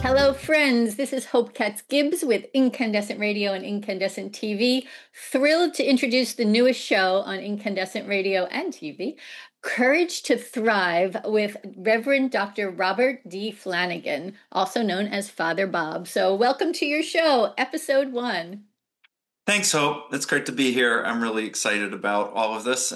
Hello, friends. This is Hope Katz Gibbs with Incandescent Radio and Incandescent TV. Thrilled to introduce the newest show on Incandescent Radio and TV, Courage to Thrive, with Reverend Dr. Robert D. Flanagan, also known as Father Bob. So, welcome to your show, episode 1. Thanks, Hope. It's great to be here. I'm really excited about all of this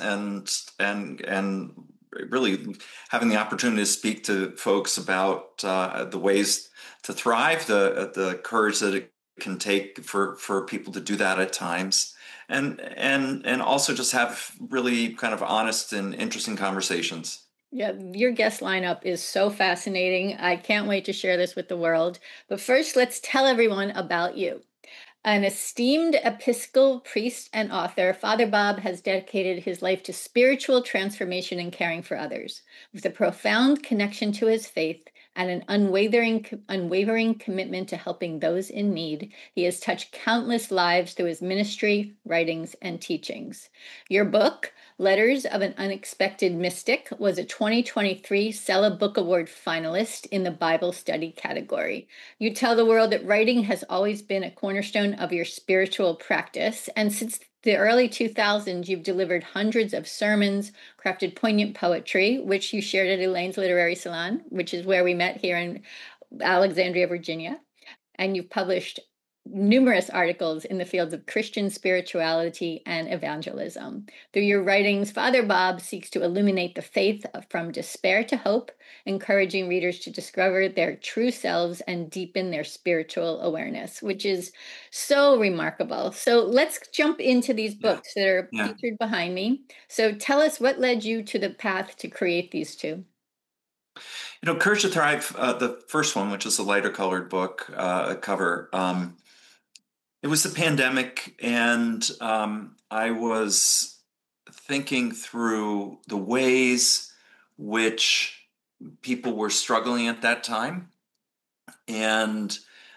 and really having the opportunity to speak to folks about the ways to thrive, the courage that it can take for people to do that at times, and also just have really kind of honest and interesting conversations. Yeah, your guest lineup is so fascinating. I can't wait to share this with the world. But first, let's tell everyone about you. An esteemed Episcopal priest and author, Father Bob has dedicated his life to spiritual transformation and caring for others. With a profound connection to his faith and an unwavering commitment to helping those in need, he has touched countless lives through his ministry, writings, and teachings. Your book, Letters of an Unexpected Mystic, was a 2023 Sella Book Award finalist in the Bible study category. You tell the world that writing has always been a cornerstone of your spiritual practice, and since the early 2000s, you've delivered hundreds of sermons, crafted poignant poetry, which you shared at Elaine's Literary Salon, which is where we met here in Alexandria, Virginia. And you've published numerous articles in the fields of Christian spirituality and evangelism. Through your writings, Father Bob seeks to illuminate the faith from despair to hope, encouraging readers to discover their true selves and deepen their spiritual awareness, which is so remarkable. So let's jump into these Yeah, books that are yeah. featured behind me. So tell us what led you to the path to create these two. Courage to Thrive, the first one, which is a lighter colored book cover. It was the pandemic, and I was thinking through the ways which people were struggling at that time. And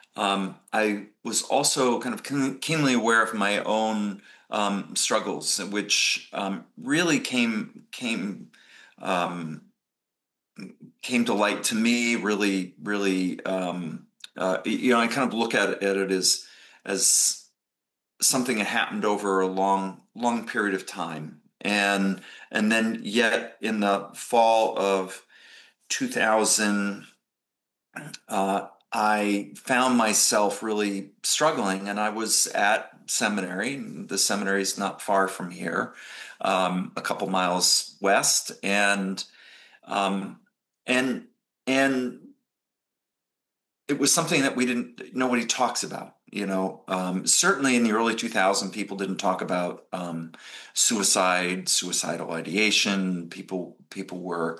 I was also kind of keenly aware of my own struggles, which really um, came to light to me. Really, I kind of look at it as something that happened over a long period of time, and then yet in the fall of 2000, I found myself really struggling, and I was at seminary. The seminary is not far from here, a couple miles west, um, and and it was something that nobody talks about. Certainly in the early 2000s, people didn't talk about suicidal ideation. People were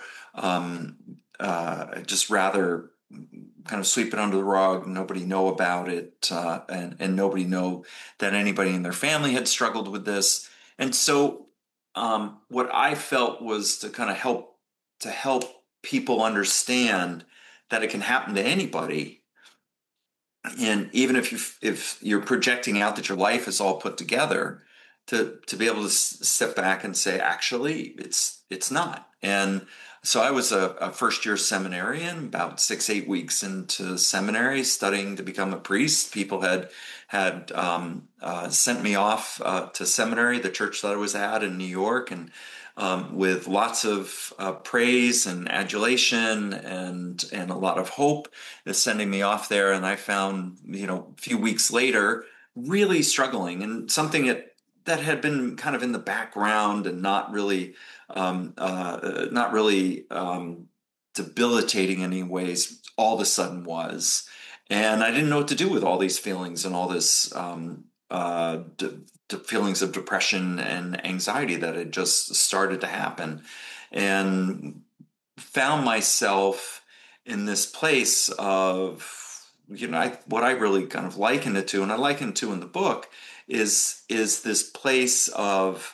just rather kind of sweep it under the rug. Nobody know about it, and nobody know that anybody in their family had struggled with this. And so, what I felt was to kind of help people understand that it can happen to anybody. And even if you're projecting out that your life is all put together, to be able to step back and say, actually, it's not. And so I was a first year seminarian, about 6-8 weeks into seminary, studying to become a priest. People had sent me off to seminary, the church that I was at in New York, and with lots of praise and adulation and a lot of hope, sending me off there. And I found, a few weeks later, really struggling, and something that had been kind of in the background and not really debilitating in any ways, all of a sudden was. And I didn't know what to do with all these feelings and all this feelings of depression and anxiety that had just started to happen, and found myself in this place of, what I really kind of likened it to, and I likened it to in the book, is this place of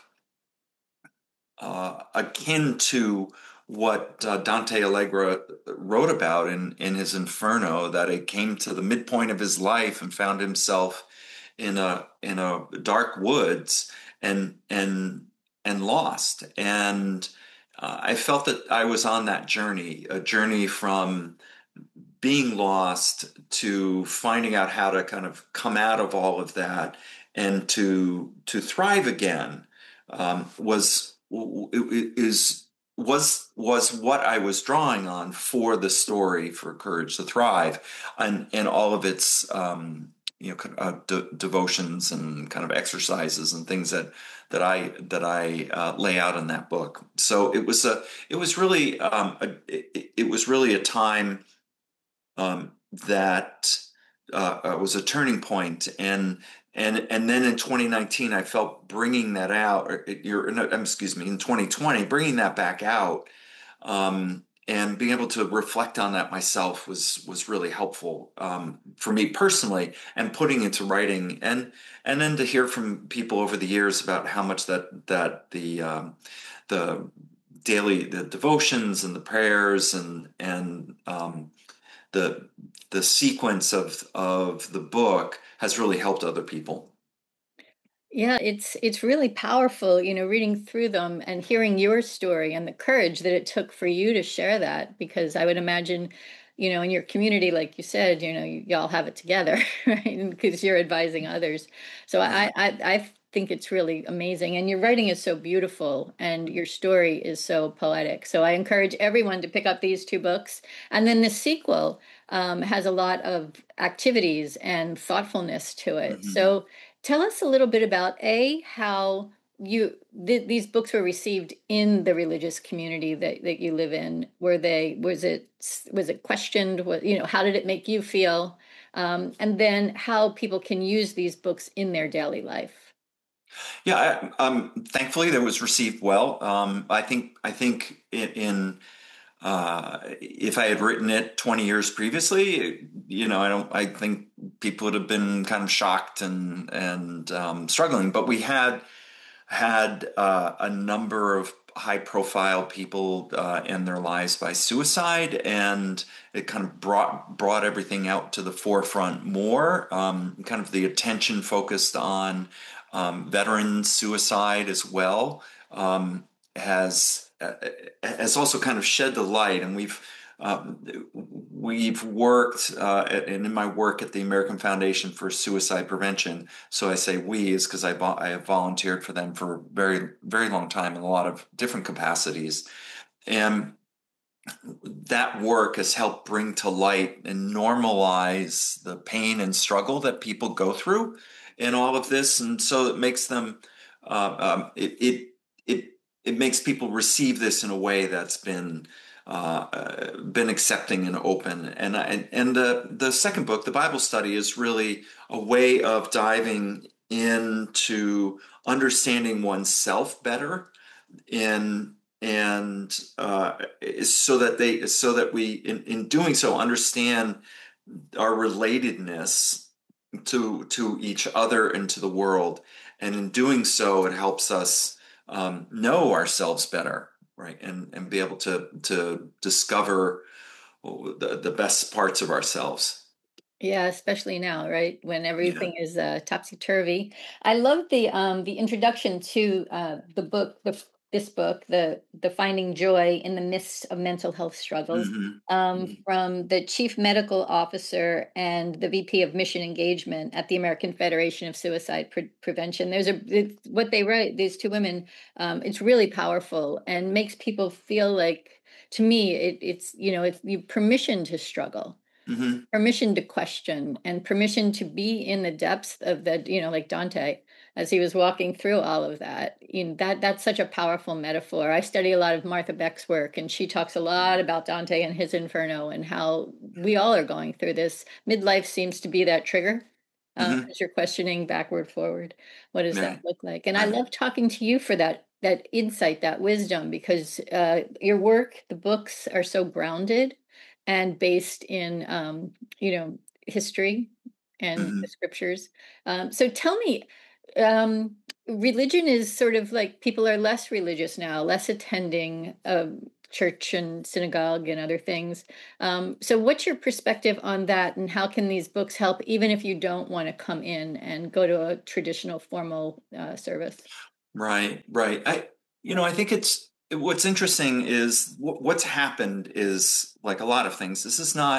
akin to what Dante Alighieri wrote about in his Inferno, that it came to the midpoint of his life and found himself in a dark woods and lost. And I felt that I was on that journey, a journey from being lost to finding out how to kind of come out of all of that and to thrive again was is was what I was drawing on for the story for Courage to Thrive, and all of its devotions and kind of exercises and things that I lay out in that book. So it was really it was really a time that was a turning point, and then in 2019 I felt bringing that out, excuse me, in 2020 bringing that back out, and being able to reflect on that myself was really helpful for me personally, and putting into writing, and then to hear from people over the years about how much that the the devotions and the prayers and the the sequence of the book has really helped other people. Yeah, it's really powerful, reading through them and hearing your story and the courage that it took for you to share that, because I would imagine, in your community, like you said, y'all have it together, right? Because you're advising others. So Yeah. I think it's really amazing. And your writing is so beautiful and your story is so poetic. So I encourage everyone to pick up these two books. And then the sequel has a lot of activities and thoughtfulness to it. Hmm. So tell us a little bit about how these books were received in the religious community that you live in. Was it questioned? How did it make you feel? And then how people can use these books in their daily life. Yeah, thankfully that was received well. I think in if I had written it 20 years previously, I think people would have been kind of shocked and struggling. But we had a number of high profile people end their lives by suicide, and it kind of brought everything out to the forefront more. Kind of the attention focused on veteran suicide as well, has has also kind of shed the light, and we've worked and in my work at the American Foundation for Suicide Prevention. So I say we is because I have volunteered for them for a very very long time in a lot of different capacities, and that work has helped bring to light and normalize the pain and struggle that people go through in all of this, and so it makes them it it makes people receive this in a way that's been accepting and open. And the second book, the Bible study, is really a way of diving into understanding oneself better, in and so that we in doing so understand our relatedness to each other and to the world, and in doing so it helps us know ourselves better, right, and be able to discover the best parts of ourselves. Yeah, especially now, right? When Yeah. everything is topsy-turvy. I love the introduction to this book, the Finding Joy in the Midst of Mental Health Struggles, Hmm. from the Chief Medical Officer and the VP of Mission Engagement at the American Federation of Suicide Prevention. What they write, these two women, it's really powerful and makes people feel like, to me, it's you permission to struggle, Hmm. permission to question, and permission to be in the depths of the, like Dante, as he was walking through all of that. That's such a powerful metaphor. I study a lot of Martha Beck's work, and she talks a lot about Dante and his Inferno, and how we all are going through this. Midlife seems to be that trigger, Hmm. as you're questioning backward, forward. What does that Right. look like? And I Right. love talking to you for that insight, that wisdom, because your work, the books, are so grounded and based in history and the Hmm. scriptures. So tell me, um, religion is sort of like, people are less religious now, less attending church and synagogue and other things. So what's your perspective on that, and how can these books help, even if you don't want to come in and go to a traditional formal service? Right, right. I think what's interesting is what's happened is, like a lot of things. This is not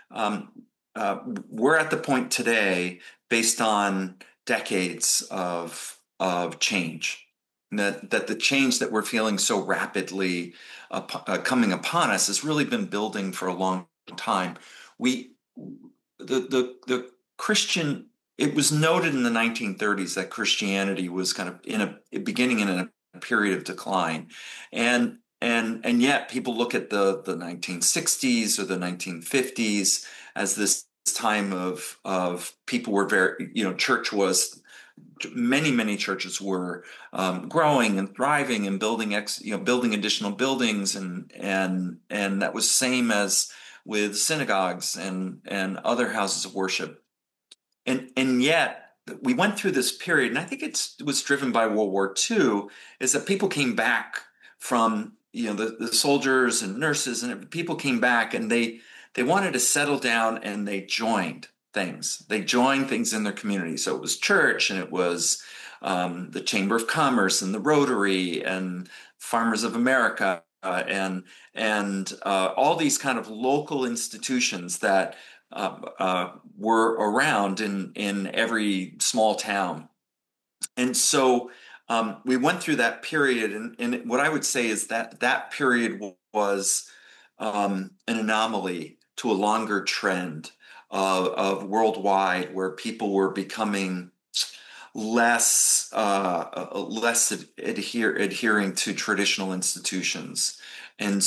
um, we're at the point today based on decades of change. That the change that we're feeling so rapidly coming upon us has really been building for a long time. We the Christian, it was noted in the 1930s that Christianity was kind of beginning in a period of decline, and yet people look at the 1960s or the 1950s as this time of people were very, church was, many churches were growing and thriving and building additional buildings, and that was same as with synagogues and other houses of worship. And yet we went through this period, and I think it was driven by World War II, is that people came back from, the soldiers and nurses, and people came back, and they wanted to settle down, and they joined things. They joined things in their community. So it was church, and it was the Chamber of Commerce and the Rotary and Farmers of America, and all these kind of local institutions that were around in every small town. And so we went through that period, and what I would say is that that period was an anomaly to a longer trend of worldwide, where people were becoming less adhering to traditional institutions. And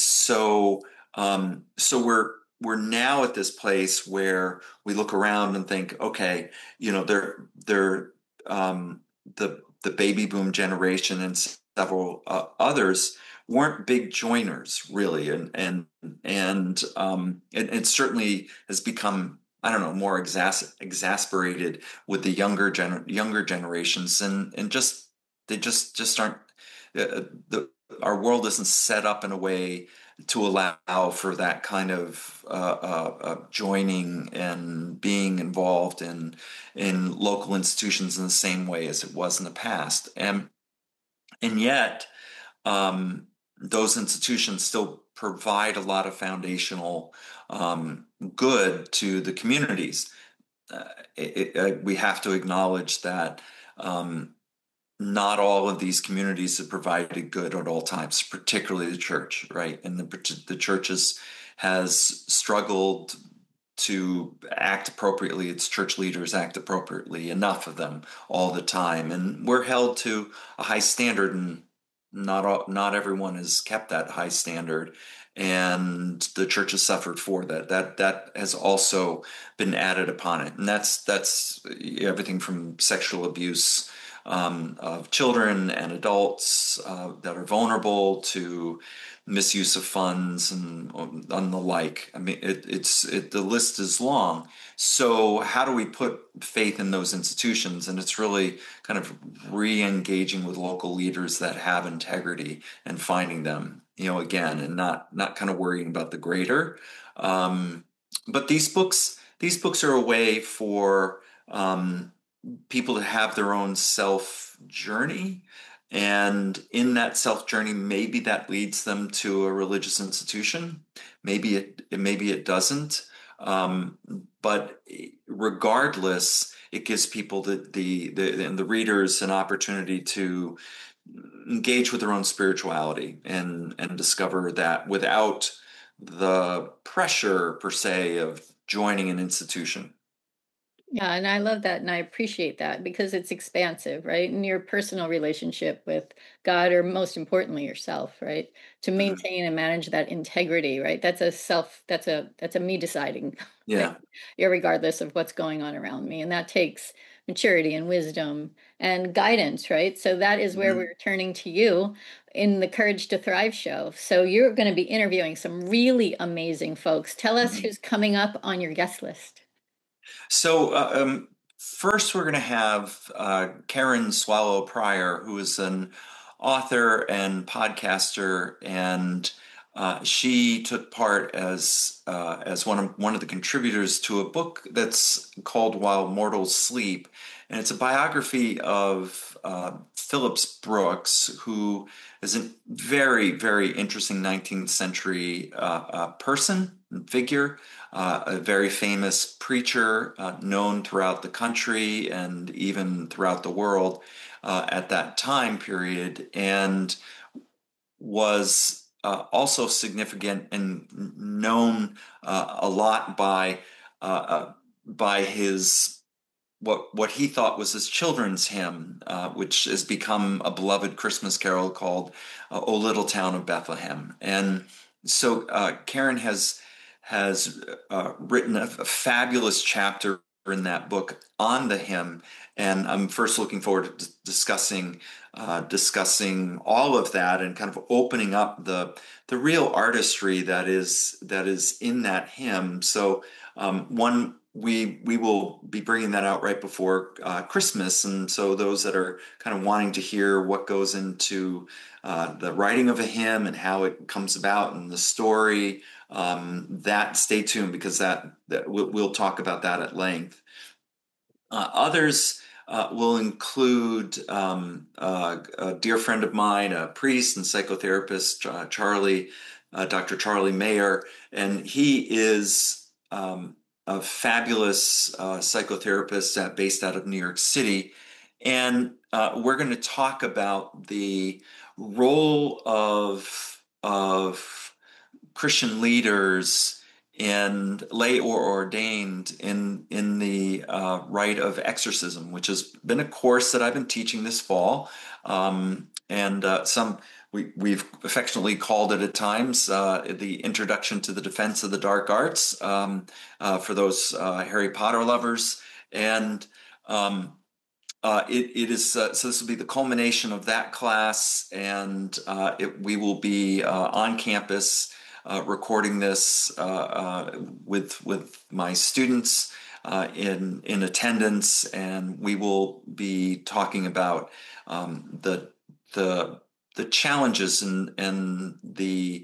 so we're now at this place where we look around and think, okay, they're the baby boom generation and several others weren't big joiners, really, and it certainly has become, I don't know, more exasperated with the younger generations, and just they just aren't, our world isn't set up in a way to allow for that kind of joining and being involved in local institutions in the same way as it was in the past. And yet those institutions still provide a lot of foundational good to the communities. We have to acknowledge that not all of these communities have provided good at all times, particularly the church, right? And the church has struggled to act appropriately. Its church leaders act appropriately, enough of them all the time. And we're held to a high standard, and not everyone has kept that high standard. And the church has suffered for that. That has also been added upon it. And that's everything from sexual abuse of children and adults that are vulnerable, to misuse of funds and the like. I mean, the list is long. So how do we put faith in those institutions? And it's really kind of re-engaging with local leaders that have integrity and finding them, again, and not kind of worrying about the greater. But these books are a way for people to have their own self journey. And in that self journey, maybe that leads them to a religious institution. Maybe it doesn't. But regardless, it gives people and the readers an opportunity to engage with their own spirituality and discover that without the pressure per se of joining an institution. Yeah, and I love that and I appreciate that because it's expansive, right? In your personal relationship with God, or most importantly yourself, right? To Mhm. maintain and manage that integrity, right? That's a me deciding thing, Yeah. irregardless of what's going on around me. And that takes maturity and wisdom and guidance, right? So that is where Mhm. we're turning to you in the Courage to Thrive show. So you're going to be interviewing some really amazing folks. Tell us Mhm. who's coming up on your guest list. So, first, we're going to have Karen Swallow Prior, who is an author and podcaster, and She took part as one of the contributors to a book that's called While Mortals Sleep, and it's a biography of Phillips Brooks, who is a very, very interesting 19th century person and figure, a very famous preacher, known throughout the country and even throughout the world at that time period, and was also significant and known a lot by his what he thought was his children's hymn, which has become a beloved Christmas carol called "O Little Town of Bethlehem." And so Karen has written a fabulous chapter in that book on the hymn, and I'm first looking forward to discussing all of that and kind of opening up the real artistry that is in that hymn. So one we will be bringing that out right before Christmas, and so those that are kind of wanting to hear what goes into the writing of a hymn and how it comes about and the story, that stay tuned, because that we'll talk about that at length. Others will include a dear friend of mine, a priest and psychotherapist, Dr. Charlie Mayer, and he is a fabulous psychotherapist based out of New York City. And we're going to talk about the role of Christian leaders and lay or ordained in the rite of exorcism, which has been a course that I've been teaching this fall, and we've affectionately called it at times the Introduction to the Defense of the Dark Arts, for those Harry Potter lovers. And it is so this will be the culmination of that class, and we will be on campus recording this with my students in attendance, and we will be talking about the challenges and the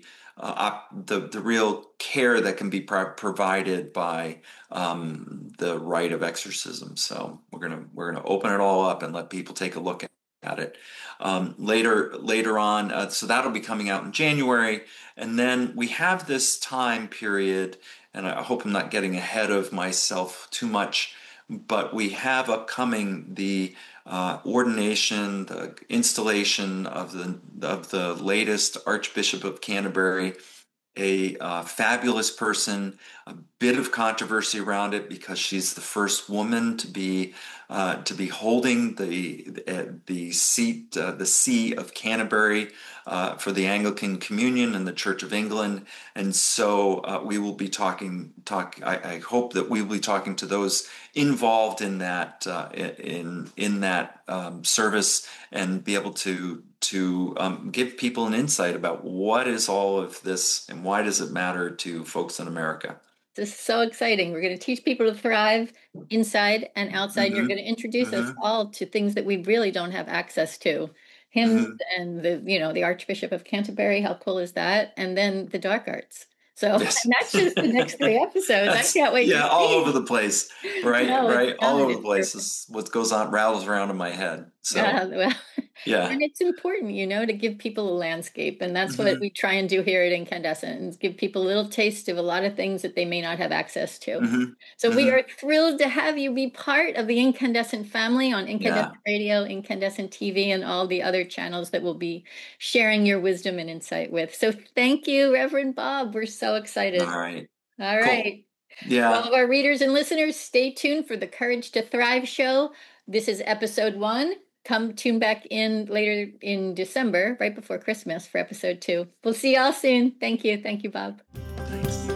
real care that can be provided by the rite of exorcism. So we're gonna open it all up and let people take a look at it later on. So that'll be coming out in January, and then we have this time period. And I hope I'm not getting ahead of myself too much, but we have upcoming the ordination, the installation of the latest Archbishop of Canterbury, a fabulous person. A bit of controversy around it because she's the first woman to be holding the seat, the See of Canterbury, for the Anglican Communion and the Church of England. And so we will be I hope that we will be talking to those involved in that in that service, and be able to give people an insight about what is all of this and why does it matter to folks in America. This is so exciting. We're going to teach people to thrive inside and outside. Mm-hmm. You're going to introduce us Mm-hmm. all to things that we really don't have access to. Hymns Mm-hmm. and the Archbishop of Canterbury. How cool is that? And then the dark arts. So Yes. and that's just the next 3 episodes. I can't wait to All see. over the place, right? No, it's Right, all done. over the It's place perfect. is what goes on, rattles around in my head. So Well, yeah. and it's important, to give people a landscape. And that's what Mm-hmm. we try and do here at Incandescent, and give people a little taste of a lot of things that they may not have access to. Mm-hmm. So we Mm-hmm. are thrilled to have you be part of the Incandescent family on Yeah. Incandescent Radio, Incandescent TV, and all the other channels that we'll be sharing your wisdom and insight with. So thank you, Reverend Bob. We're so All excited. right. All Cool. right. To all Yeah. of our readers and listeners, stay tuned for the Courage to Thrive show. This is episode 1. Come tune back in later in December, right before Christmas, for episode 2. We'll see y'all soon. Thank you. Thank you, Bob. Thanks.